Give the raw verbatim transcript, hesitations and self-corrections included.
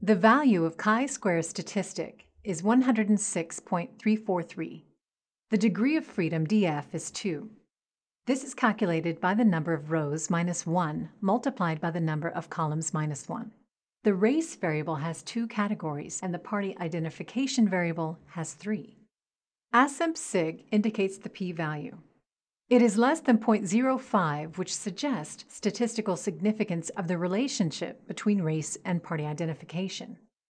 The value of chi-square statistic is one hundred six point three four three. The degree of freedom D F is two. This is calculated by the number of rows minus one multiplied by the number of columns minus one. The race variable has two categories, and the party identification variable has three. Assemp sig indicates the p-value. It is less than zero point zero five, which suggests statistical significance of the relationship between race and party identification.